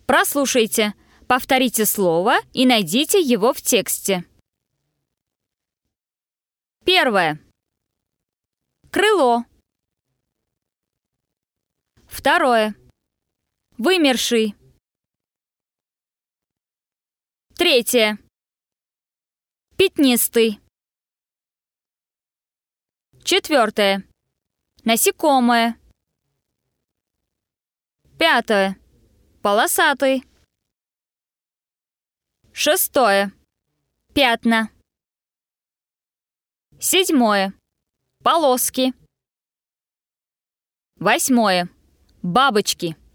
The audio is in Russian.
Прослушайте, повторите слово и найдите его в тексте. Первое. Крыло. Второе. Вымерший. Третье. Пятнистый. Четвертое. Насекомое. Пятое. Полосатый. Шестое. Пятна. Седьмое. Полоски. Восьмое. Бабочки.